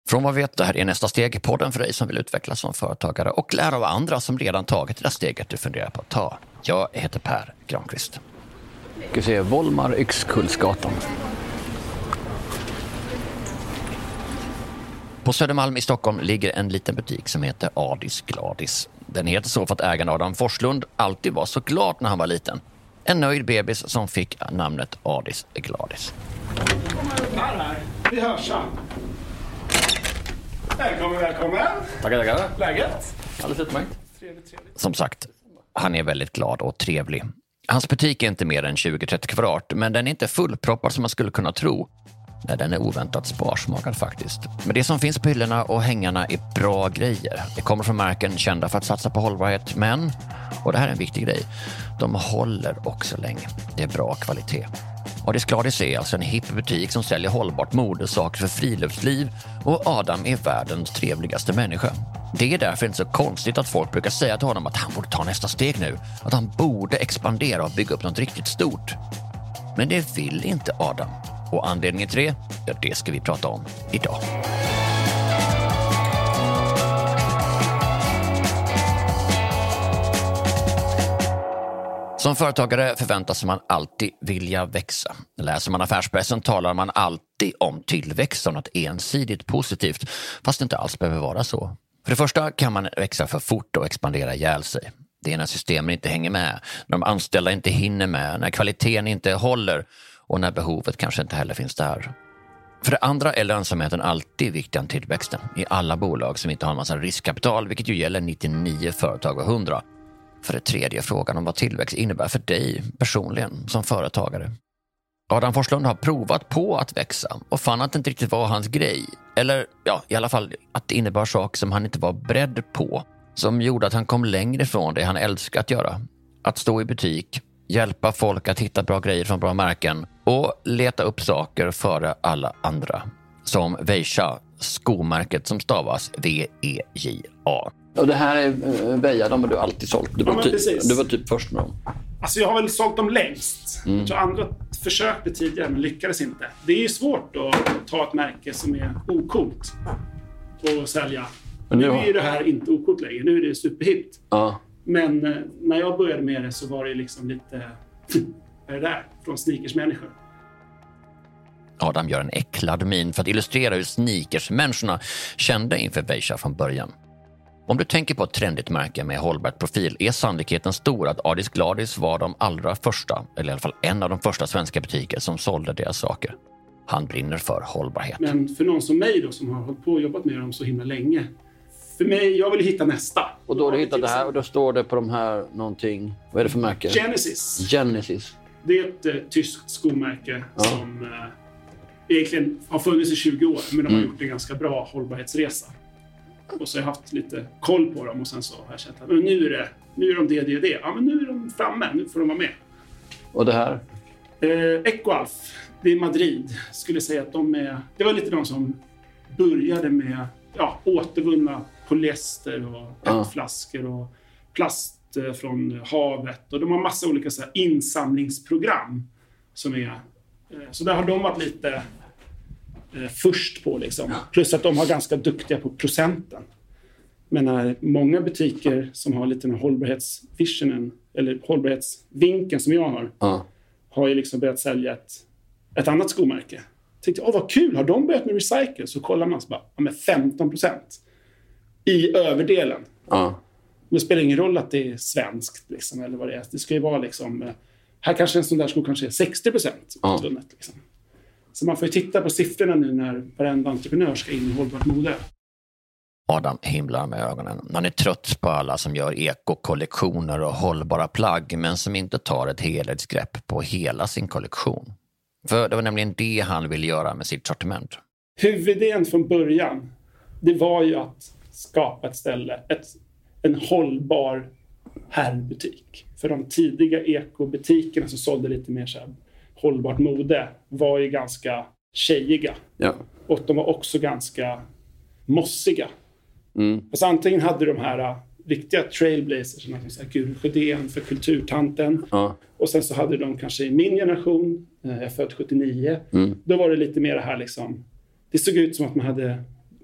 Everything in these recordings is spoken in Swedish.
Från vad vi vet, det här är nästa steg, podden för dig som vill utvecklas som företagare och lära av andra som redan tagit det där steget du funderar på att ta. Jag heter Per Granqvist. Ska vi se, Volmar Yxkullsgatan. På Södermalm i Stockholm ligger en liten butik som heter Adis Gladis. Den heter så för att ägaren Adam Forslund alltid var så glad när han var liten. En nöjd bebis som fick namnet Adis Gladis. Här. Vi hörs. Välkommen. Tackar. Läget? Alldeles utmärkt. Trevligt. Som sagt, han är väldigt glad och trevlig. Hans butik är inte mer än 20-30 kvadrat, men den är inte fullproppad som man skulle kunna tro. Nej, den är oväntat sparsmakad faktiskt. Men det som finns på hyllorna och hängarna är bra grejer. Det kommer från märken kända för att satsa på hållbarhet, men, och det här är en viktig grej, de håller också länge. Det är bra kvalitet. Adis Gladis är alltså en hipp butik som säljer hållbart mode, saker för friluftsliv, och Adam är världens trevligaste människa. Det är därför inte så konstigt att folk brukar säga till honom att han borde ta nästa steg nu, att han borde expandera och bygga upp något riktigt stort. Men det vill inte Adam. Och anledningen till det, ja, det ska vi prata om idag. Som företagare förväntas man alltid vilja växa. Läser man affärspressen talar man alltid om tillväxt som något ensidigt positivt, fast det inte alls behöver vara så. För det första kan man växa för fort och expandera ihjäl sig. Det är när systemen inte hänger med, när de anställda inte hinner med, när kvaliteten inte håller och när behovet kanske inte heller finns där. För det andra är lönsamheten alltid viktigare än tillväxten i alla bolag som inte har en massa riskkapital, vilket ju gäller 99 företag och 100. För det tredje är frågan om vad tillväxt innebär för dig personligen som företagare. Adam Forslund har provat på att växa och fann att det inte riktigt var hans grej. Eller ja, i alla fall att det innebar saker som han inte var beredd på. Som gjorde att han kom längre från det han älskar att göra. Att stå i butik, hjälpa folk att hitta bra grejer från bra märken och leta upp saker före alla andra. Som Veja, skomärket som stavas V-E-J-A. Och det här är Veja, de har du alltid sålt. Du var typ först med dem. Alltså jag har väl sålt dem längst. Jag tror andra försökte tidigare men lyckades inte. Det är ju svårt att ta ett märke som är ocoolt och sälja. Men nu är det här inte ocoolt längre. Nu är det superhippt. Ja. Men när jag började med det så var det liksom lite det där från sneakersmänniskor. Adam gör en äcklad min för att illustrera hur sneakersmänniskorna kände inför Veja från början. Om du tänker på ett trendigt märke med hållbart profil är sannolikheten stor att Adis Gladis var de allra första, eller i alla fall en av de första svenska butiker som sålde deras saker. Han brinner för hållbarhet. Men för någon som mig då som har hållit på och jobbat med dem så himla länge. För mig, jag vill hitta nästa. Och då har du hittat det här och då står det på de här någonting. Vad är det för märke? Genesis. Det är ett tyskt skomärke som egentligen har funnits i 20 år. Men de har gjort en ganska bra hållbarhetsresa. Och så har jag haft lite koll på dem och sen så har jag känt att men nu är de det. Ja, men nu är de framme, nu får de vara med. Och det här? Ecoalf, det är Madrid. Skulle säga att det var lite de som började med återvunna polyester och petflaskor och plast från havet. Och de har massa olika så här insamlingsprogram som är... Så där har de varit lite först på liksom. Plus att de har ganska duktiga på procenten. Men många butiker som har lite den hållbarhetsvisionen eller hållbarhetsvinkeln som jag har ju liksom börjat sälja ett annat skomärke. Tänkte, vad kul, har de börjat med recycle? Så kollar man så bara, med 15% i överdelen. Det spelar ingen roll att det är svenskt liksom, eller vad det är. Det ska ju vara liksom, här kanske en sån där sko kanske är 60% utvunnet liksom. Så man får ju titta på siffrorna nu när varenda entreprenör ska in i hållbart mode. Adam himlar med ögonen. Han är trött på alla som gör ekokollektioner och hållbara plagg men som inte tar ett helhetsgrepp på hela sin kollektion. För det var nämligen det han ville göra med sitt sortiment. Huvudidén från början, det var ju att skapa ett ställe, en hållbar herrbutik. För de tidiga ekobutikerna som sålde lite mer så här hållbart mode var ju ganska tjejiga. Ja. Och de var också ganska mossiga. Alltså antingen hade de här riktiga trailblazers som man säger Guru Sjödén för kulturtanten. Och sen så hade de kanske i min generation, jag är född 79. Då var det lite mer det här liksom, det såg ut som att man hade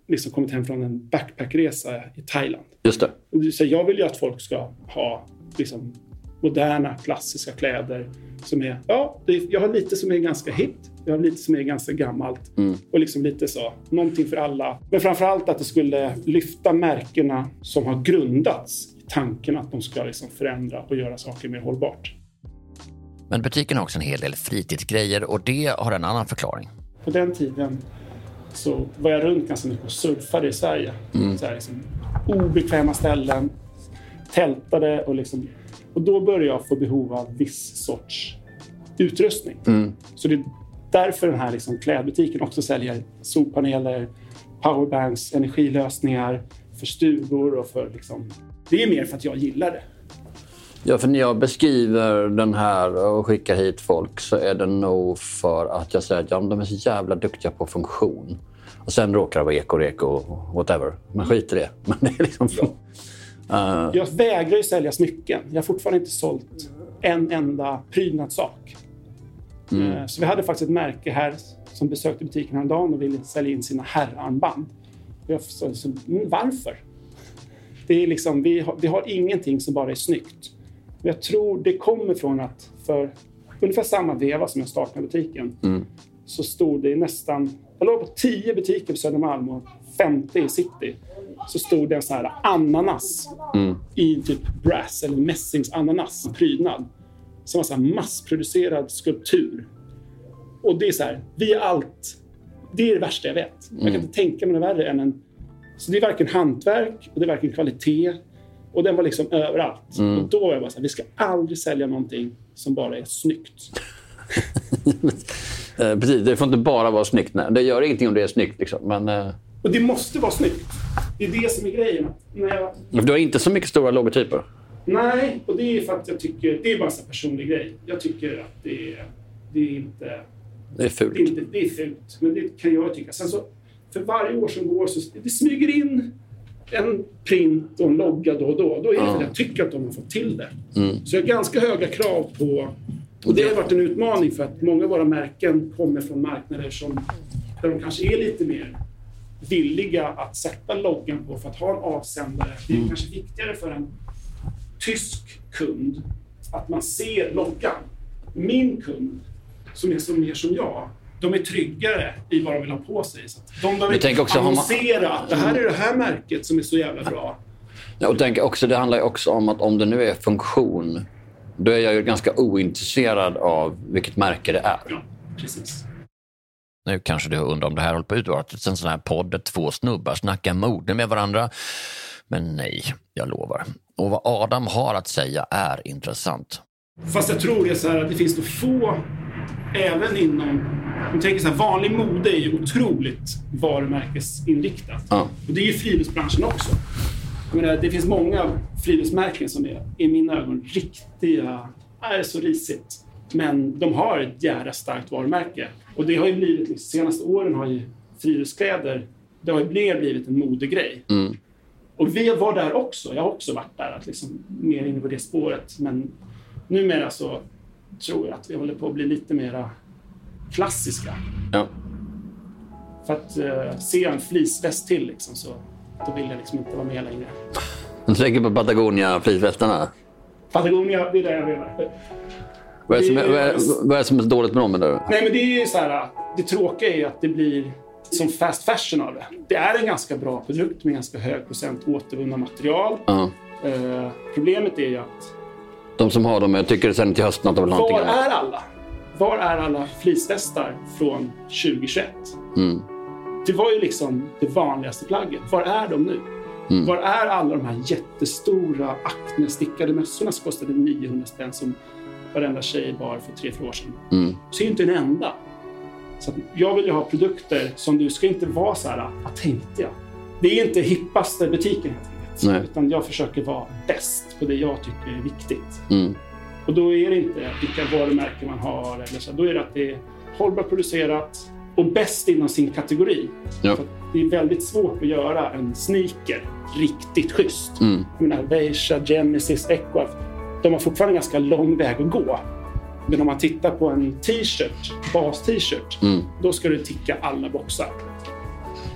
liksom kommit hem från en backpackresa i Thailand. Just det. Så jag vill ju att folk ska ha liksom moderna, klassiska kläder som är, jag har lite som är ganska hippt, jag har lite som är ganska gammalt och liksom lite så, någonting för alla. Men framförallt att det skulle lyfta märkena som har grundats i tanken att de ska liksom förändra och göra saker mer hållbart. Men butiken har också en hel del fritidsgrejer och det har en annan förklaring. På den tiden så var jag runt ganska mycket och surfade i Sverige. Så här liksom, obekväma ställen, tältade och då började jag få behov av viss sorts utrustning. Så det är därför den här liksom klädbutiken också säljer solpaneler, powerbanks, energilösningar för stugor och för liksom, det är mer för att jag gillar det. Ja, för när jag beskriver den här och skickar hit folk så är det nog för att jag säger att de är så jävla duktiga på funktion. Och sen råkar det vara eko och whatever. Men skit i det. Men det är liksom... Jag vägrar ju sälja smycken. Jag har fortfarande inte sålt en enda prydnadssak. Så vi hade faktiskt ett märke här som besökte butiken en dag och ville sälja in sina herrarmband. Och jag sa, varför? Det är liksom, vi har ingenting som bara är snyggt. Jag tror det kommer från att för ungefär samma veva som jag startade butiken så stod det nästan, jag låg på 10 butiker på Södermalm och 50 i city. Så stod det en sån här ananas i typ brass eller mässingsananas prydnad. Som var så här massproducerad skulptur. Och det är så här, vi är allt, det är det värsta jag vet. Jag kan inte tänka mig det värre än en, så det är varken hantverk och det är varken kvalitet. Och den var liksom överallt. Och då var jag bara så här, vi ska aldrig sälja någonting som bara är snyggt. Precis, det får inte bara vara snyggt. Nej. Det gör ingenting om det är snyggt. Liksom. Men, och det måste vara snyggt. Det är det som är grejen. Du har inte så mycket stora logotyper? Nej, och det är för att jag tycker, det är bara en personlig grej. Jag tycker att det är inte... Det är fult. Det är fult, men det kan jag tycka. Sen så, för varje år som går så det smyger in en print och en logga då och då. Då är det för att jag tycker att de har fått till det. Så jag har ganska höga krav på... Och det har varit en utmaning för att många av våra märken kommer från marknader där de kanske är lite mer villiga att sätta loggan på för att ha en avsändare. Det är kanske viktigare för en tysk kund att man ser loggan. Min kund, som är så mer som jag, de är tryggare i vad de vill ha på sig. Så att de behöver annonsera att det här är det här märket som är så jävla bra. Ja, och tänk också, det handlar ju också om att om det nu är funktion, då är jag ju ganska ointresserad av vilket märke det är. Ja, precis. Nu kanske du undrar om det här håller på att utvaras en sån här podd där 2 snubbar snackar mode med varandra. Men nej, jag lovar. Och vad Adam har att säga är intressant. Fast jag tror det är så här att det finns då få, även inom, jag tänker så här, vanlig mode är ju otroligt varumärkesinriktat. Och det är ju friluftsbranschen också. Jag menar, det finns många friluftsmärken som är i mina ögon riktiga, är så risigt. Men de har ett jävla starkt varumärke. Och det har ju blivit, de senaste åren har ju friluftskläder, det har ju blivit en modegrej. Och vi var där också, jag har också varit där, att liksom, mer inne på det spåret. Men numera så tror jag att vi håller på att bli lite mer klassiska. Ja. För att se en fleeceväst till liksom, så då vill jag liksom inte vara med längre. Du tänker på Patagonia fleecevästarna? Patagonia, det är det jag menar. Vad är det som är dåligt med dem? Nej, men det är ju så här, det tråkiga är att det blir som fast fashion av det. Det är en ganska bra produkt med ganska hög procent återvunna material. Problemet är ju att de som har dem, jag tycker det sen till hösten att de vill ha någonting annat. Var är alla fleecevästar från 2021? Det var ju liksom det vanligaste plagget. Var är de nu? Var är alla de här jättestora Acne-stickade mössorna som kostade 900 spänn som varenda tjej bar för 3-4 år sedan? Så är inte en enda. Så att jag vill ju ha produkter som du ska inte vara så här, vad tänkte jag? Det är inte hippaste butiken helt enkelt. Utan jag försöker vara bäst på det jag tycker är viktigt. Och då är det inte vilka varumärken man har eller så. Då är det att det är hållbart producerat och bäst inom sin kategori. Ja. För det är väldigt svårt att göra en sneaker riktigt schysst. Jag menar, Veja, Genesis, Equalf, de har fortfarande ganska lång väg att gå. Men om man tittar på en t-shirt, bas-t-shirt, då ska du ticka alla boxar.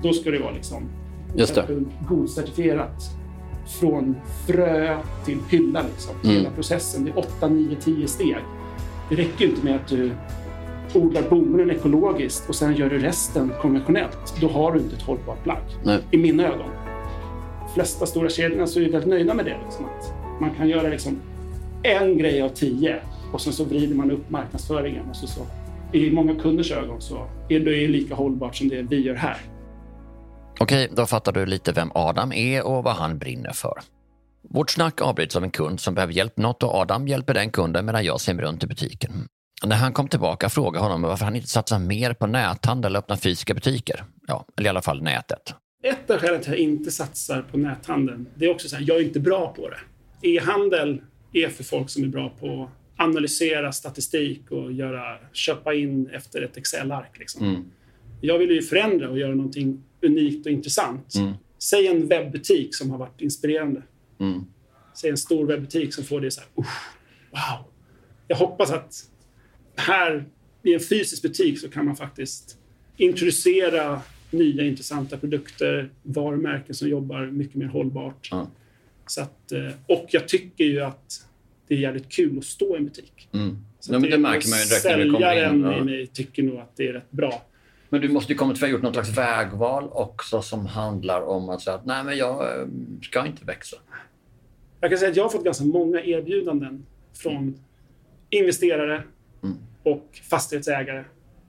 Då ska det vara liksom Just det. godcertifierat från frö till hylla liksom. Hela processen, det är 8, 9, 10 steg. Det räcker inte med att du odlar bomullen ekologiskt och sen gör du resten konventionellt. Då har du inte ett hållbart plagg. Nej. I mina ögon. De flesta stora kedjorna så är väldigt nöjda med det. Liksom, att man kan göra liksom en grej av 10 och sen så vrider man upp marknadsföringen. Och så i många kunders ögon så är det lika hållbart som det vi gör här. Okej, då fattar du lite vem Adam är och vad han brinner för. Vårt snack avbryts av en kund som behöver hjälp något och Adam hjälper den kunden medan jag ser mig runt i butiken. När han kom tillbaka frågade honom varför han inte satsar mer på näthandel och öppnar fysiska butiker. Ja, eller i alla fall nätet. Ett av skälen till att jag inte satsar på näthandeln, det är också så här, jag är inte bra på det. E-handel är för folk som är bra på att analysera statistik och köpa in efter ett Excel-ark. Liksom. Jag vill ju förändra och göra någonting unikt och intressant. Säg en webbutik som har varit inspirerande. Säg en stor webbutik som får det så här, wow. Jag hoppas att här i en fysisk butik så kan man faktiskt introducera nya intressanta produkter, varumärken som jobbar mycket mer hållbart. Så att, och jag tycker ju att det är jävligt kul att stå i en butik. Så men det märker man ju direkt när vi kommer in. Säljaren i mig tycker nog att det är rätt bra. Men du måste ju kommit för att ha gjort något slags vägval också som handlar om att säga att nej men jag ska inte växa. Jag kan säga att jag har fått ganska många erbjudanden från investerare och fastighetsägare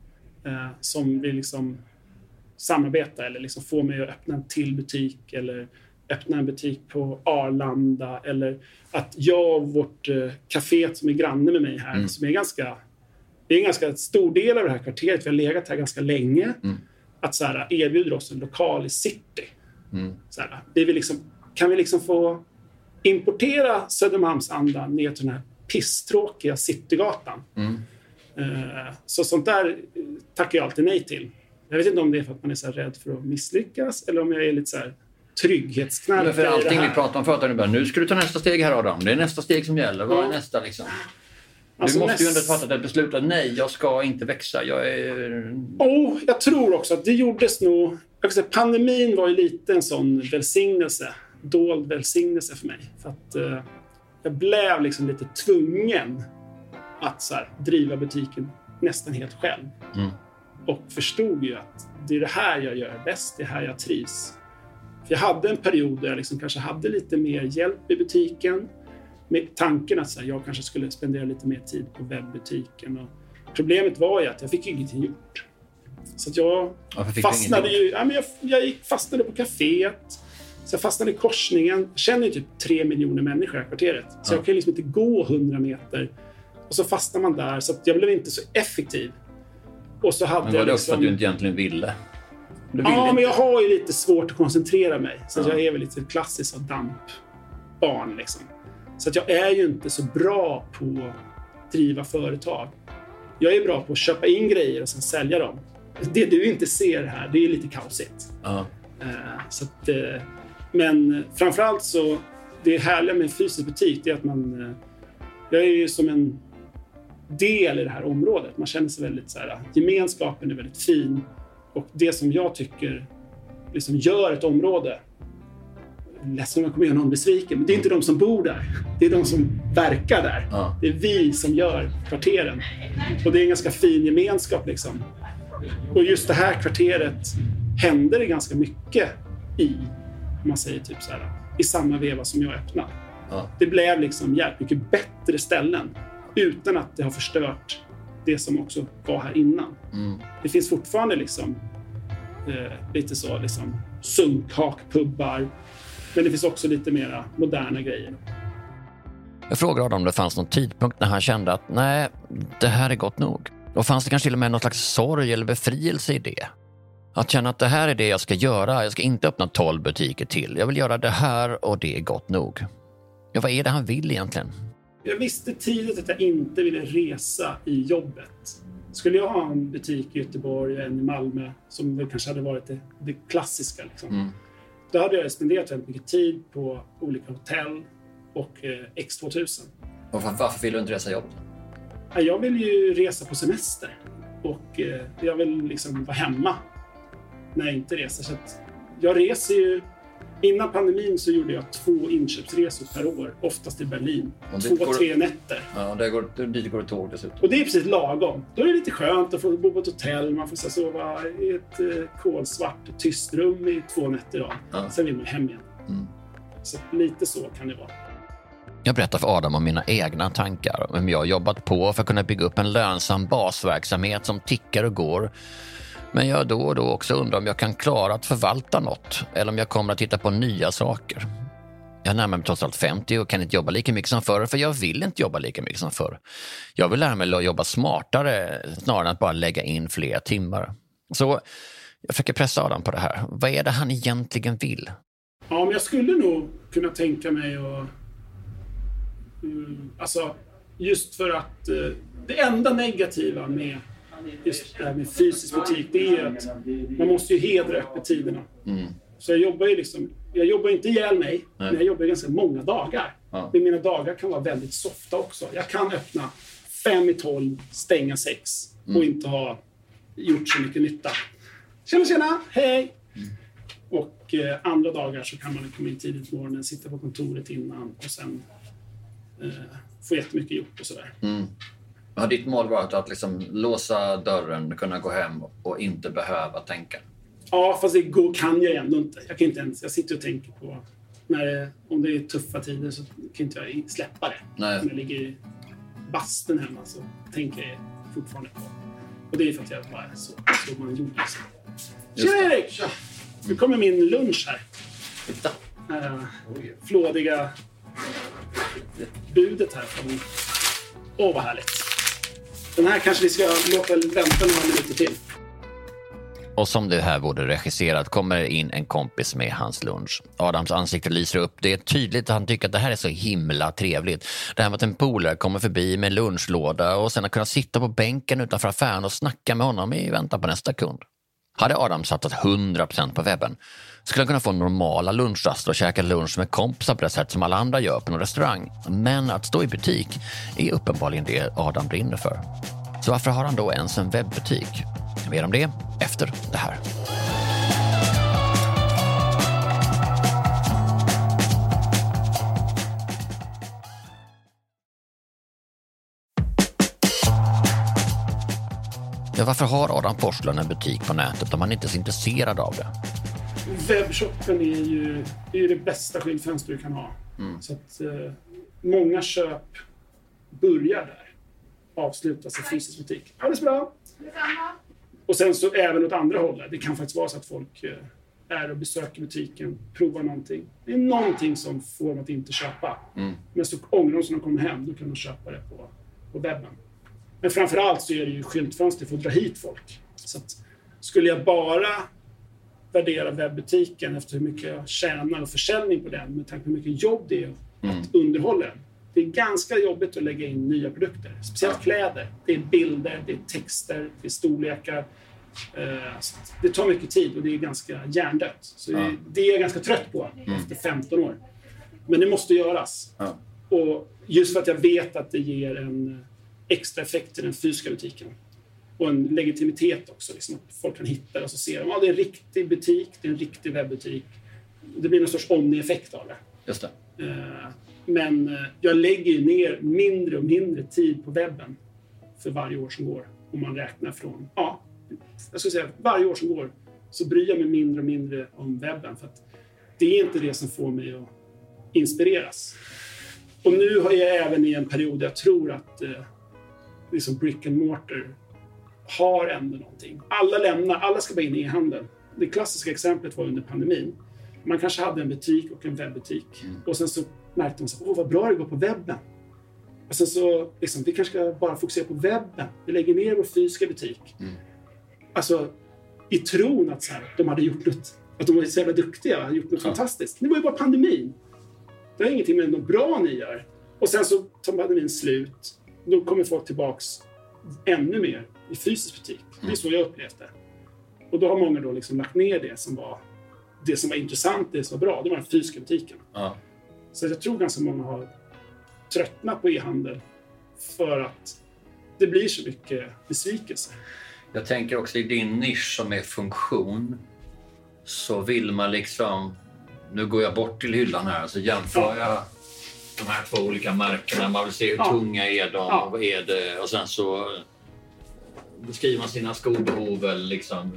som vill liksom samarbeta eller liksom få mig att öppna en till butik eller öppna en butik på Arlanda eller att jag och vårt café som är granne med mig här som är det är en ganska stor del av det här kvarteret. Vi har legat här ganska länge. Att så här, erbjuder oss en lokal i city. Så här, kan vi liksom få importera Södermalmsandan ner till den här pisstråkiga Citygatan. Så sånt där tackar jag alltid nej till. Jag vet inte om det är för att man är så här rädd för att misslyckas eller om jag är lite så här trygghetsknarkare. För allting vi pratar om förut, nu ska du ta nästa steg här Adam. Det är nästa steg som gäller. Vad är nästa liksom? Du måste ju ändå fatta ett beslut att nej, jag ska inte växa. Jag tror också att det gjordes nog... Pandemin var ju lite en sån dold välsignelse för mig. För att jag blev liksom lite tvungen att så här, driva butiken nästan helt själv. Och förstod ju att det är det här jag gör bäst, det är här jag trivs. För jag hade en period där jag liksom kanske hade lite mer hjälp i butiken. Med tanken att så här, jag kanske skulle spendera lite mer tid på webbutiken. Och problemet var ju att jag fick ingenting gjort. Så att jag fastnade ju... Ja, men jag fastnade på kaféet. Så jag fastnade i korsningen. Jag känner ju typ 3 miljoner människor i kvarteret. Så jag kan liksom inte gå 100 meter. Och så fastnar man där. Så att jag blev inte så effektiv. Och så hade men var det också att du inte egentligen ville? Men jag har ju lite svårt att koncentrera mig. Så jag är väl lite klassisk dampbarn liksom. Så att jag är ju inte så bra på att driva företag. Jag är bra på att köpa in grejer och sen sälja dem. Det du inte ser här, det är lite kaosigt. Så att, men framförallt så, det härliga med en fysisk butik det är att jag är ju som en del i det här området. Man känner sig väldigt så här, gemenskapen är väldigt fin. Och det som jag tycker liksom gör ett område, ledsen om jag kommer göra någon besviken, men det är inte de som bor där. Det är de som verkar där. Det är vi som gör kvarteren. Och det är en ganska fin gemenskap liksom. Och just det här kvarteret händer det ganska mycket om man säger typ så här, i samma veva som jag öppnade. Det blev liksom jävligt mycket bättre ställen utan att det har förstört det som också var här innan. Det finns fortfarande liksom lite så liksom sunkhakpubbar, men det finns också lite mera moderna grejer. Jag frågade om det fanns någon tidpunkt när han kände att nej, det här är gott nog. Och fanns det kanske till och med någon slags sorg eller befrielse i det? Att känna att det här är det jag ska göra. Jag ska inte öppna 12 butiker till. Jag vill göra det här och det är gott nog. Ja, vad är det han vill egentligen? Jag visste tidigt att jag inte ville resa i jobbet. Skulle jag ha en butik i Göteborg och en i Malmö som väl kanske hade varit det klassiska liksom. Då hade jag spenderat väldigt mycket tid på olika hotell och X2000. Och varför vill du inte resa jobb? Jag vill ju resa på semester och jag vill liksom vara hemma. när jag inte reser. Så att jag reser ju... Innan pandemin så gjorde jag 2 inköpsresor per år, oftast i Berlin. 2-3 nätter. Ja, dit går det tåg dessutom. Och det är precis lagom. Då är det lite skönt att få bo på ett hotell. Man får så sova i ett kolsvart tyst rum i 2 nätter då. Ja. Sen vill man hem igen. Så lite så kan det vara. Jag berättar för Adam om mina egna tankar. Om jag har jobbat på för att kunna bygga upp en lönsam basverksamhet som tickar och går. Men jag då och då också undrar om jag kan klara att förvalta något. Eller om jag kommer att titta på nya saker. Jag närmar mig trots allt 50 och kan inte jobba lika mycket som förr. För jag vill inte jobba lika mycket som förr. Jag vill lära mig att jobba smartare snarare än att bara lägga in fler timmar. Så jag försöker pressa Adam på det här. Vad är det han egentligen vill? Ja, men jag skulle nog kunna tänka mig att... Alltså, just för att det enda negativa med just det här med fysisk butik, det är att man måste ju hedra öppettiderna. Så jag jobbar ju jag jobbar inte ihjäl mig, men jag jobbar ganska många dagar. Ja. Men mina dagar kan vara väldigt softa också. Jag kan öppna 5:12, stänga 6 och inte ha gjort så mycket nytta. Tjena, hej! Och andra dagar så kan man komma in tidigt på morgonen, sitta på kontoret innan och sen få jättemycket gjort och sådär. Har ditt mål varit att liksom låsa dörren, kunna gå hem och inte behöva tänka? Ja, fast det kan jag ändå inte. Jag kan inte ens, jag sitter och tänker på om det är tuffa tider så kan inte jag släppa det. Nej. När jag ligger i basten hemma så tänker jag fortfarande på. Och det är för att jag bara är så man gjorde liksom. Tjena Erik! Nu kommer min lunch här. Titta. Flådiga budet här från... vad härligt. Den här kanske vi ska låta vänta några minuter till. Och som det här borde regisserat kommer in en kompis med hans lunch. Adams ansikte lyser upp. Det är tydligt att han tycker att det här är så himla trevligt. Det här med att en polare kommer förbi med en lunchlåda och sen att kunna sitta på bänken utanför affären och snacka med honom i väntan på nästa kund. Hade Adam satsat 100% på webben skulle han kunna få normala lunchraster och käka lunch med kompisar på det sätt som alla andra gör på en restaurang. Men att stå i butik är uppenbarligen det Adam brinner för. Så varför har han då ens en webbutik? Mer om det efter det här. Ja, varför har Adam Forslund en butik på nätet om han inte är så intresserad av det? Webbshoppen är ju det bästa skyltfönster du kan ha. Så att många köp börjar där. Avslutas i fysisk butik. Ja, det är bra. Och sen så även åt andra hållet. Det kan faktiskt vara så att folk är och besöker butiken, provar någonting. Det är någonting som får dem att inte köpa. Men så ångrar de som de kommer hem, då kan de köpa det på webben. Men framförallt så är det ju skyltfönster för att dra hit folk. Så att skulle jag bara värdera webbutiken efter hur mycket jag tjänar och försäljning på den, med tanke på hur mycket jobb det är att underhålla den. Det är ganska jobbigt att lägga in nya produkter. Speciellt kläder. Det är bilder, det är texter, det är storlekar. Det tar mycket tid och det är ganska hjärndött. Så det är jag ganska trött på efter 15 år. Men det måste göras. Och just för att jag vet att det ger en extra effekt till den fysiska butiken. Och en legitimitet också. Liksom, att folk kan hitta det och så ser de det är en riktig butik, det är en riktig webbutik. Det blir någon sorts omni-effekt av det. Just det. Men jag lägger ju ner mindre och mindre tid på webben för varje år som går. Om man räknar från, jag skulle säga varje år som går så bryr jag mig mindre och mindre om webben. För att det är inte det som får mig att inspireras. Och nu har jag även i en period där jag tror att liksom brick and mortar har ändå någonting. Alla ska bara in i e-handeln. Det klassiska exemplet var under pandemin. Man kanske hade en butik och en webbutik. Och sen så märkte man så vad bra det går på webben. Och sen så, liksom, vi kanske ska bara fokusera på webben. Vi lägger ner vår fysiska butik. Alltså, i tron att så här, de hade gjort något, att de var så jävla duktiga, hade gjort något fantastiskt. Det var ju bara pandemin. Det har ingenting med något bra ni gör. Och sen så tar pandemin slut. Då kommer folk tillbaks ännu mer i fysisk butik. Det är så jag upplevde det. Och då har många då liksom lagt ner det som var intressant, det som var bra. Det var den fysiska butiken. Så jag tror ganska många har tröttnat på e-handel för att det blir så mycket besvikelse. Jag tänker också i din nisch som är funktion så vill man liksom... Nu går jag bort till hyllan här så jämför jag de här 2 olika märkena. Man vill se hur tunga är de och vad är det. Och sen så beskriver man sina skobehov eller liksom...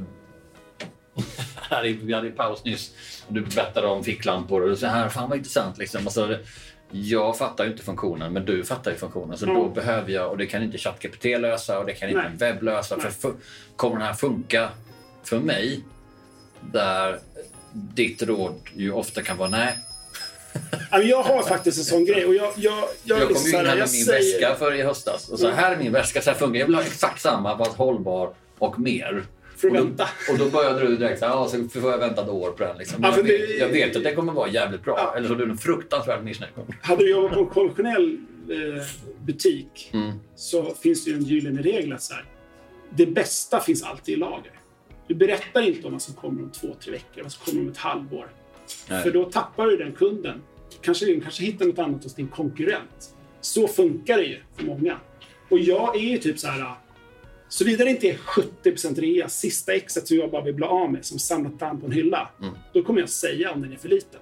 Vi hade paus nyss. Du berättade om ficklampor och så här, fan vad intressant liksom. Alltså, jag fattar ju inte funktionen, men du fattar ju funktionen. Så då behöver jag, och det kan inte ChatGPT lösa och det kan inte en webb lösa. För kommer den här funka för mig där ditt råd ju ofta kan vara nej. Jag har faktiskt en sån grej. Och jag kom ju in här med min väska för i höstas. Och så här är min väska, så här funkar. Jag vill ha exakt samma, fast hållbar och mer. Och då började du direkt så får jag vänta ett år på den. Liksom. Jag vet att det kommer vara jävligt bra. Eller så är du en fruktansvärd missnöjd. Hade du jobbat på en konventionell butik så finns det ju en gyllene regel att så här, det bästa finns alltid i lager. Du berättar inte om vad som kommer om 2-3 veckor, vad som kommer om ett halvår. Nej. För då tappar du den kunden. Kanske hittar något annat hos din konkurrent. Så funkar det ju för många. Och jag är ju typ så här... Så vidare det inte är 70% rea, sista exet som jag bara vill bli av med, som samlat damm på en hylla, då kommer jag säga om den är för liten.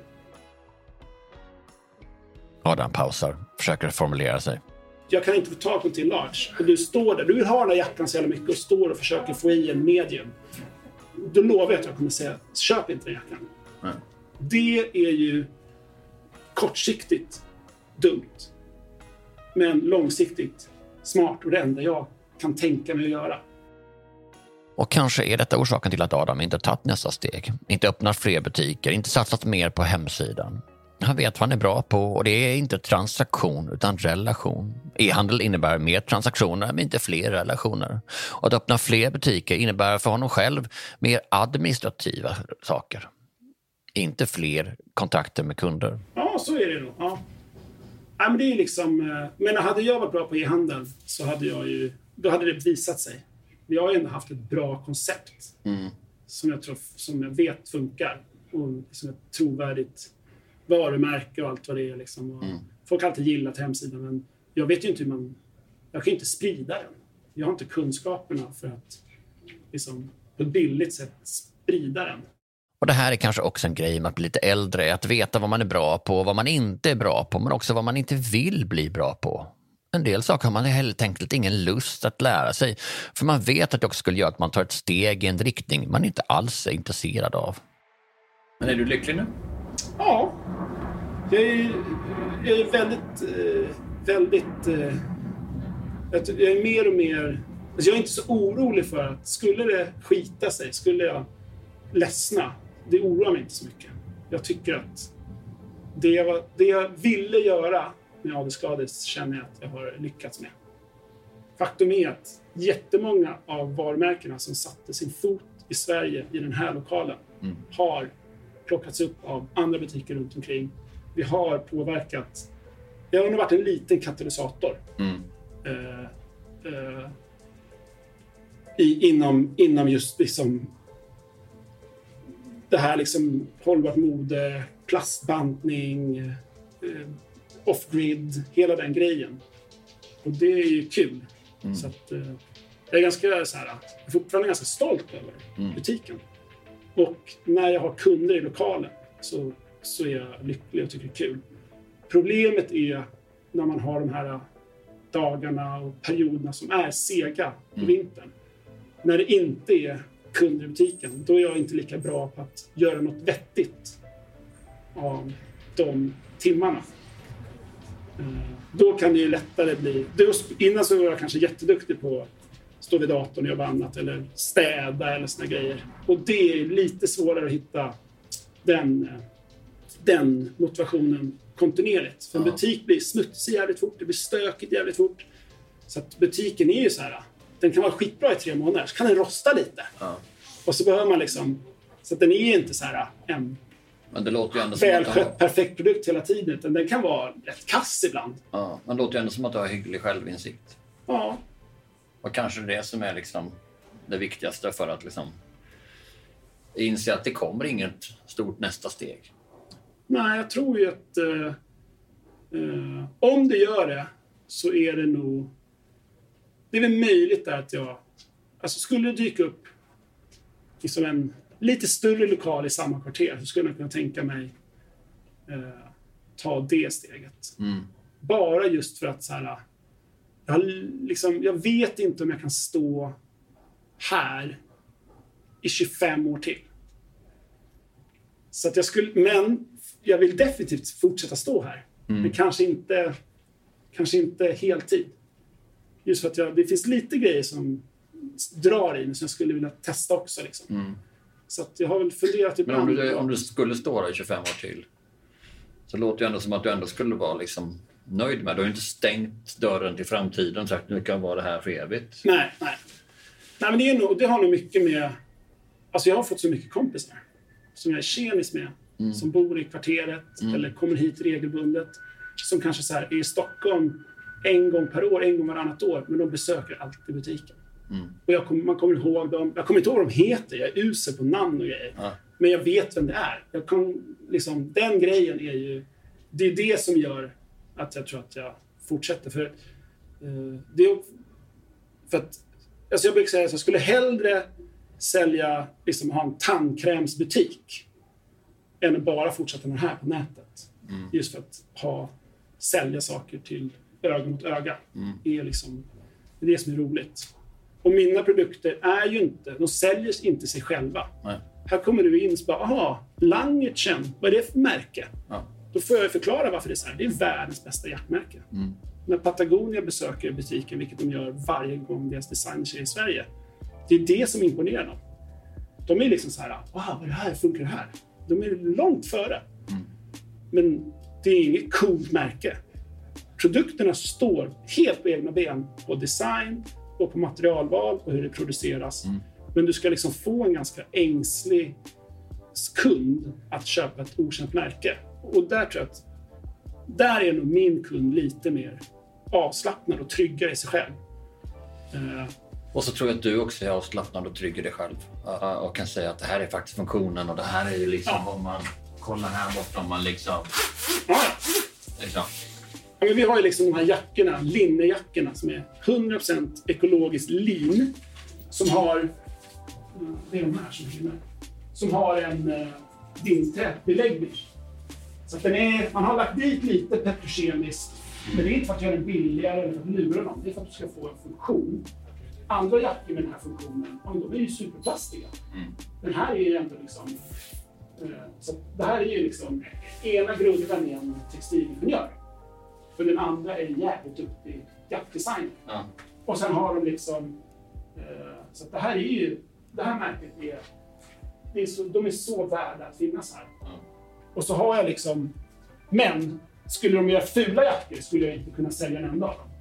Adam pausar, försöker formulera sig. Jag kan inte få tag på en till large. Och du står där, du vill ha den här jackan så jävla mycket och står och försöker få i en medium. Då lovar jag att jag kommer säga, köp inte den jackan. Det är ju kortsiktigt dumt. Men långsiktigt smart och det enda jag kan tänka mig att göra. Och kanske är detta orsaken till att Adam inte tagit nästa steg. Inte öppnat fler butiker, inte satsat mer på hemsidan. Han vet vad han är bra på och det är inte transaktion utan relation. E-handel innebär mer transaktioner men inte fler relationer. Och att öppna fler butiker innebär för honom själv mer administrativa saker. Inte fler kontakter med kunder. Ja, så är det nog. Ja. Ja, men det är liksom... Men hade jag varit bra på e-handel så hade jag ju... Då hade det visat sig. Vi har ju ändå haft ett bra koncept som jag vet funkar. Och liksom ett trovärdigt varumärke och allt vad det är. Liksom. Och folk har alltid gillat hemsidan, men jag vet ju inte hur man... Jag kan ju inte sprida den. Jag har inte kunskaperna för att liksom, på ett billigt sätt sprida den. Och det här är kanske också en grej med att bli lite äldre. Att veta vad man är bra på, vad man inte är bra på, men också vad man inte vill bli bra på. En del saker har man helt enkelt ingen lust att lära sig. För man vet att det också skulle göra att man tar ett steg i en riktning man inte alls är intresserad av. Men är du lycklig nu? Ja. Jag är jag är mer och mer... Alltså jag är inte så orolig för att skulle det skita sig, skulle jag ledsna. Det oroar mig inte så mycket. Jag tycker att det jag ville göra med AD-skador känner jag att jag har lyckats med. Faktum är att jättemånga av varumärkena som satte sin fot i Sverige i den här lokalen har plockats upp av andra butiker runt omkring. Vi har påverkat. Det har nog varit en liten katalysator inom just liksom det här liksom hållbart mode, plastbantning, off-grid, hela den grejen. Och det är ju kul. Så att jag är ganska så här, jag är fortfarande ganska stolt över butiken. Och när jag har kunder i lokalen så är jag lycklig och tycker det är kul. Problemet är när man har de här dagarna och perioderna som är sega på vintern. När det inte är kunder i butiken, då är jag inte lika bra på att göra något vettigt av de timmarna. Då kan det ju lättare bli... Innan så var jag kanske jätteduktig på att stå vid datorn och jobba annat eller städa eller såna grejer. Och det är lite svårare att hitta den motivationen kontinuerligt. För en butik blir smutsig jävligt fort, det blir stökigt jävligt fort. Så att butiken är ju så här, den kan vara skitbra i 3 månader, så kan den rosta lite. Och så behöver man liksom, så att den är inte så här en men det låter ju ändå välskött, perfekt produkt hela tiden, utan den kan vara rätt kass ibland. Ja, men det låter ju ändå som att du har hygglig självinsikt. Ja. Och kanske det som är liksom det viktigaste för att liksom inse att det kommer inget stort nästa steg. Nej, jag tror ju att om det gör det så är det nog... Det är väl möjligt att jag... Alltså skulle det dyka upp liksom lite större lokal i samma kvarter så skulle jag kunna tänka mig ta det steget. Bara just för att så här, jag vet inte om jag kan stå här i 25 år till. Så att men jag vill definitivt fortsätta stå här. Men kanske inte heltid. Just för att det finns lite grejer som drar in som jag skulle vilja testa också. Liksom. Så att jag har väl funderat ibland. Men om du skulle stå där i 25 år till så låter det ändå som att du ändå skulle vara liksom nöjd med. Du har ju inte stängt dörren till framtiden och sagt att du kan vara det här för evigt. Nej, men det har nog mycket med... Alltså jag har fått så mycket kompisar som jag är tjenis med. Som bor i kvarteret eller kommer hit regelbundet. Som kanske så här är i Stockholm en gång per år, en gång varannat år. Men de besöker alltid butiken. Och man kommer ihåg dem. Jag kommer inte ihåg vad de heter. Jag är usel på namn och grejer. Men jag vet vem det är. Den grejen är ju... Det är det som gör att jag tror att jag fortsätter. För att alltså jag brukar säga att jag skulle hellre sälja, liksom ha en tandkrämsbutik än att bara fortsätta med det här på nätet. Just för att sälja saker till öga mot öga. Det är liksom det som är roligt. Och mina produkter är ju inte, de säljer inte sig själva. Nej. Här kommer du in och bara, Langertsen, vad är det för märke? Ja. Då får jag förklara varför det är så här. Det är världens bästa jackmärke. När Patagonia besöker butiken, vilket de gör varje gång deras designers är i Sverige, det är det som imponerar dem. De är liksom så här, vad är det här? Funkar det här? De är långt före. Men det är inget coolt märke. Produkterna står helt på egna ben på design och på materialval och hur det produceras. Men du ska liksom få en ganska ängslig kund att köpa ett okänt märke. Och där tror jag att där är nog min kund lite mer avslappnad och tryggare i sig själv. Och så tror jag att du också är avslappnad och trygg i dig själv. Och kan säga att det här är faktiskt funktionen och det här är ju liksom om man kollar här bort om man liksom... liksom. Ja, men vi har ju liksom de här jackorna, linnejackorna som är 100% ekologiskt lin. Som har... Det är de här som hinner. Som har en dinträtbeläggning. Så att man har lagt dit lite petrokemiskt. Men det är inte för att göra den billigare eller för att lura någon. Det är för att du ska få en funktion. Andra jackor med den här funktionen, de är ju superplastiga. Den här är ju ändå liksom... Så det här är ju liksom... Ena grundaren är en textilingenjör. För den andra är jävligt duktig jackdesigner. Och sen har de liksom... Så det här är ju... Det här märket de är så värda att finnas här. Och så har jag liksom... Men skulle de göra fula jackor skulle jag inte kunna sälja en enda av dem.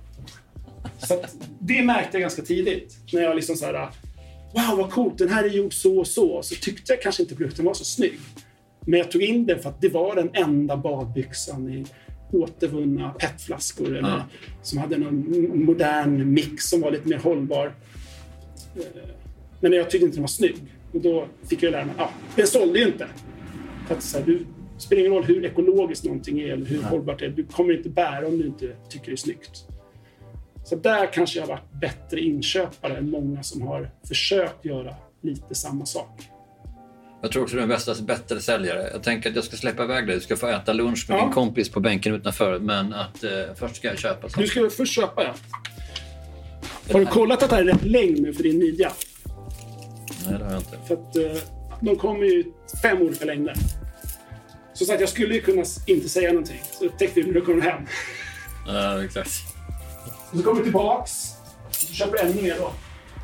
Så att det märkte jag ganska tidigt. När jag liksom så här, wow vad coolt, den här är gjord så och så. Så tyckte jag kanske inte produkten var så snygg. Men jag tog in den för att det var den enda badbyxan i återvunna petflaskor. Eller som hade någon modern mix som var lite mer hållbar. Men jag tyckte inte den var snygg. Och då fick jag lära mig, den sålde ju inte. För att så här, det spelar ingen roll hur ekologiskt någonting är eller hur hållbart det är. Du kommer inte bära om du inte tycker det är snyggt. Så där kanske jag har varit bättre inköpare än många som har försökt göra lite samma sak. Jag tror också du är den bättre säljare. Jag tänker att jag ska släppa iväg dig. Du ska få äta lunch med din kompis på bänken utanför. Men att först ska jag köpa. Du ska först köpa, ja. Har du kollat att det här är rätt längd nu för din midja? Nej, det har jag inte. För att de kommer ju 5 olika längder. Så att jag skulle ju kunna inte säga någonting. Så tänkte du när du kommer hem. Ja, exakt. Så kommer du tillbaks. Och så köper du en mer då.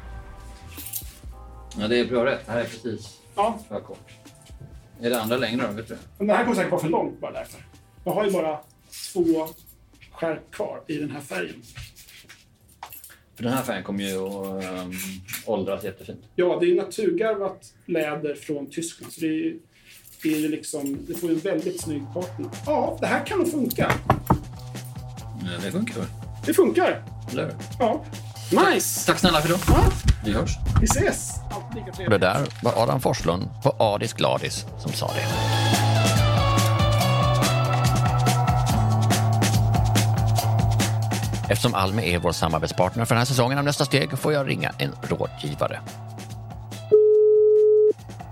Ja, det är bra rätt. Det här är precis för kort. Är det andra längre då, vet du? Men det här kommer säkert vara för långt bara därför. Jag har ju bara 2 skärp kvar i den här färgen. För den här färgen kommer ju att åldras jättefint. Ja, det är naturgarvat läder från Tyskland. Så det är liksom, det får en väldigt snygg partner. Ja, det här kan nog funka. Ja, det funkar väl? Det funkar. Eller? Ja. Nice! Tack snälla för då. Ja. Vi hörs. Vi ses. Allt lika trevligt. Det där var Adam Forslund på Adis Gladis som sa det. Eftersom Almi är vår samarbetspartner för den här säsongen av Nästa steg får jag ringa en rådgivare.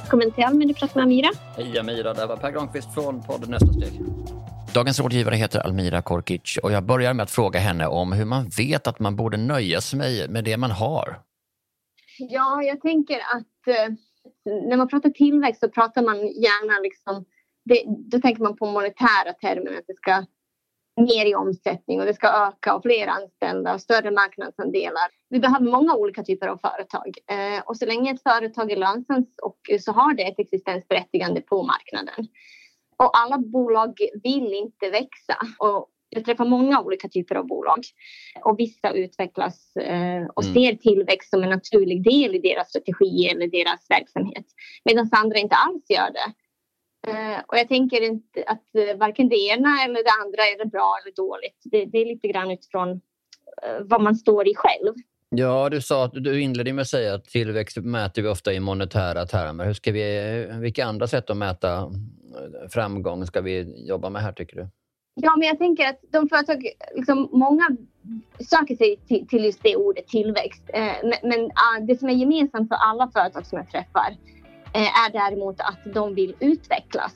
Välkommen till Allmän, du pratar med Amira. Hej Amira, det var Per Granqvist från podden Nästa steg. Dagens rådgivare heter Almira Korkic och jag börjar med att fråga henne om hur man vet att man borde nöja sig med det man har. Ja, jag tänker att när man pratar tillväxt så pratar man gärna liksom, då tänker man på monetära termer, att det ska mer i omsättning och det ska öka och fler anställda och större marknadsandelar. Vi behöver många olika typer av företag och så länge ett företag är lönsamt och så har det ett existensberättigande på marknaden. Och alla bolag vill inte växa och jag träffar många olika typer av bolag och vissa utvecklas och ser tillväxt som en naturlig del i deras strategi eller deras verksamhet medan andra inte alls gör det. Och jag tänker inte att varken det ena eller det andra är det bra eller dåligt. Det är lite grann utifrån vad man står i själv. Ja, du inledde med att säga att tillväxt mäter vi ofta i monetära termer. Vilka andra sätt att mäta framgång ska vi jobba med här, tycker du? Ja, men jag tänker att de företag, liksom, många söker sig till just det ordet tillväxt. Men det som är gemensamt för alla företag som jag träffar är däremot att de vill utvecklas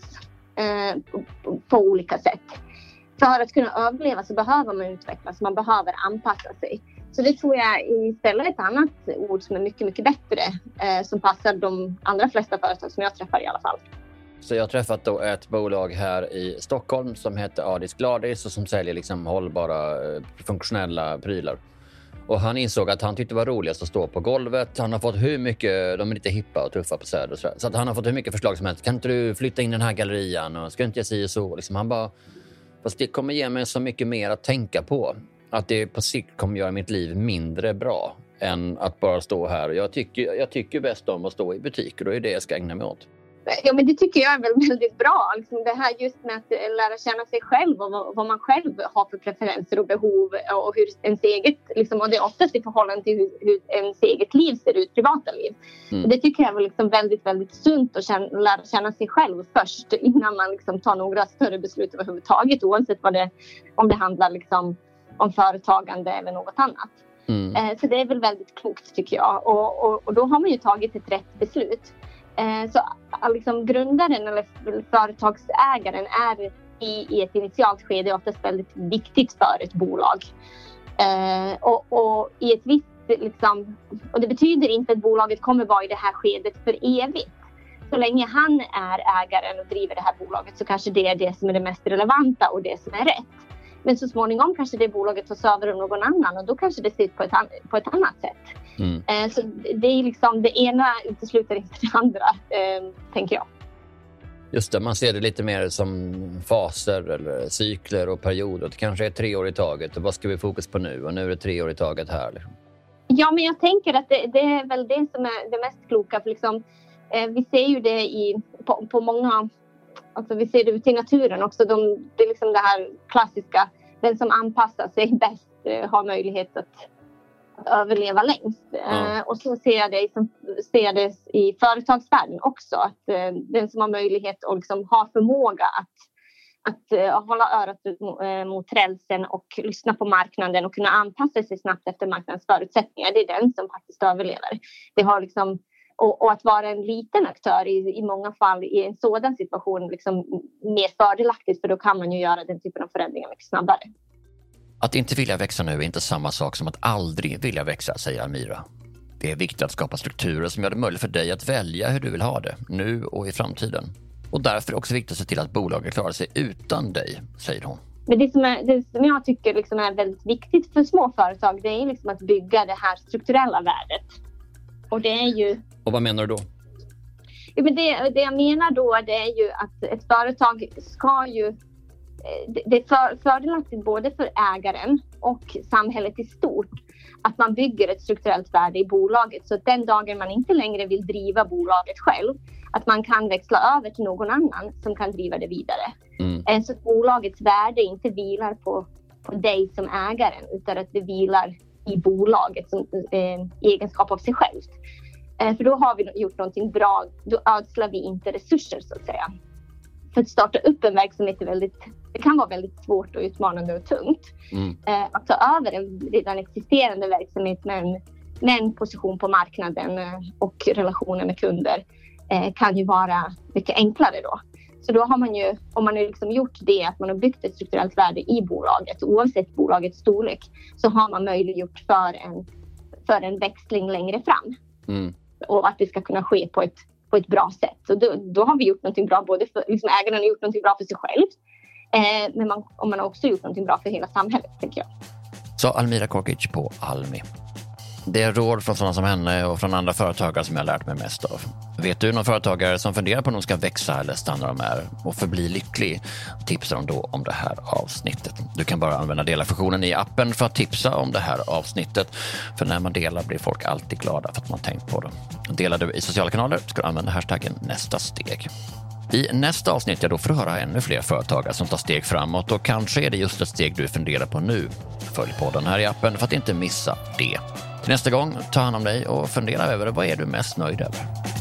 på olika sätt. För att kunna överleva så behöver man utvecklas, man behöver anpassa sig. Så det tror jag istället är ett annat ord som är mycket, mycket bättre som passar de allra flesta företag som jag träffar i alla fall. Så jag har träffat då ett bolag här i Stockholm som heter Adis Gladis och som säljer liksom hållbara funktionella prylar. Och han insåg att han tyckte det var roligast att stå på golvet. Han har fått hur mycket, de är lite hippa och tuffa på Söder och så. Så att han har fått hur mycket förslag som helst. Kan inte du flytta in den här gallerian och ska inte jag säga så? Liksom han bara, fast det kommer ge mig så mycket mer att tänka på. Att det på sikt kommer göra mitt liv mindre bra än att bara stå här. Jag tycker bäst om att stå i butiker och det är det jag ska ägna mig åt. Ja, men det tycker jag är väl väldigt bra. Liksom det här just med att lära känna sig själv och vad man själv har för preferenser och behov och hur ens eget, liksom, och det är oftast i förhållande till hur ens eget liv ser ut, privata liv. Och det tycker jag är väl liksom väldigt, väldigt sunt att lära känna sig själv först innan man liksom tar några större beslut överhuvudtaget, oavsett om det handlar liksom om företagande eller något annat. Så det är väl väldigt klokt, tycker jag. Och då har man ju tagit ett rätt beslut. Så liksom grundaren eller företagsägaren är i ett initialt skede oftast väldigt viktigt för ett bolag. Och i ett visst liksom, och det betyder inte att bolaget kommer vara i det här skedet för evigt. Så länge han är ägaren och driver det här bolaget så kanske det är det som är det mest relevanta och det som är rätt. Men så småningom kanske det bolaget tas över av någon annan och då kanske det ser ut på ett annat sätt. Så det är liksom, det ena utesluter inte det andra, tänker jag. Just det, man ser det lite mer som faser eller cykler och perioder. Det kanske är 3 år i taget och vad ska vi fokus på nu? Och nu är det 3 år i taget här. Liksom. Ja, men jag tänker att det är väl det som är det mest kloka. För liksom, vi ser ju det på många, alltså vi ser det ute i naturen också. Det är liksom det här klassiska, den som anpassar sig bäst har möjlighet att överleva längst. Och så ser jag det i företagsvärlden också. Att den som har möjlighet och liksom har förmåga att hålla örat mot rälsen och lyssna på marknaden och kunna anpassa sig snabbt efter marknadens förutsättningar. Det är den som faktiskt överlever. Det har liksom, och att vara en liten aktör i många fall i en sådan situation liksom mer fördelaktigt, för då kan man ju göra den typen av förändringar mycket snabbare. Att inte vilja växa nu är inte samma sak som att aldrig vilja växa, säger Almira. Det är viktigt att skapa strukturer som gör det möjligt för dig att välja hur du vill ha det, nu och i framtiden. Och därför är det också viktigt att se till att bolaget klarar sig utan dig, säger hon. Men det som jag tycker liksom är väldigt viktigt för små företag, det är liksom att bygga det här strukturella värdet. Och det är ju... Och vad menar du då? Ja, men det jag menar då, det är ju att ett företag ska ju... Det är fördelaktigt både för ägaren och samhället i stort att man bygger ett strukturellt värde i bolaget, så att den dagen man inte längre vill driva bolaget själv, att man kan växla över till någon annan som kan driva det vidare. Så att bolagets värde inte vilar på dig som ägaren, utan att det vilar i bolaget som egenskap av sig själv. För då har vi gjort någonting bra, då ödslar vi inte resurser, så att säga. För att starta upp en verksamhet det kan vara väldigt svårt och utmanande och tungt. Att ta över en redan existerande verksamhet med en position på marknaden och relationer med kunder. kan ju vara mycket enklare då. Så då har man ju, om man har liksom gjort det, att man har byggt ett strukturellt värde i bolaget, oavsett bolagets storlek, så har man möjliggjort för en växling längre fram. Och att det ska kunna ske på ett bra sätt. Så då har vi gjort någonting bra, både för liksom ägarna har gjort någonting bra för sig själv, men man har också gjort någonting bra för hela samhället, tänker jag. Så Almira Korkic på Almi. Det är råd från sådana som henne och från andra företagare som jag har lärt mig mest av. Vet du någon företagare som funderar på om de ska växa eller stanna de är och förbli lycklig? Tipsa dem då om det här avsnittet. Du kan bara använda dela-funktionen i appen för att tipsa om det här avsnittet. För när man delar blir folk alltid glada för att man tänkt på det. Delar du i sociala kanaler ska du använda hashtaggen nästa steg. I nästa avsnitt då får du höra ännu fler företagare som tar steg framåt och kanske är det just ett steg du funderar på nu. Följ podden här i appen för att inte missa det. Till nästa gång, ta hand om dig och fundera över vad är du mest nöjd över.